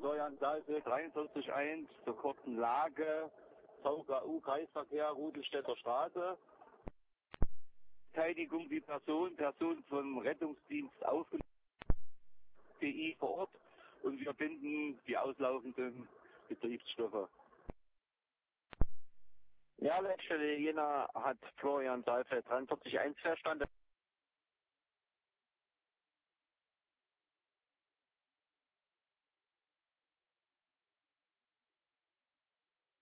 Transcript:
Florian Salve, 43.1 zur kurzen Lage, VKU Kreisverkehr, Rudelstädter Straße. Beteiligung die Person vom Rettungsdienst aufgenommen, PI vor Ort, und wir binden die auslaufenden Betriebsstoffe. Ja, Leitstelle Jena hat Florian Salve 43.1 verstanden.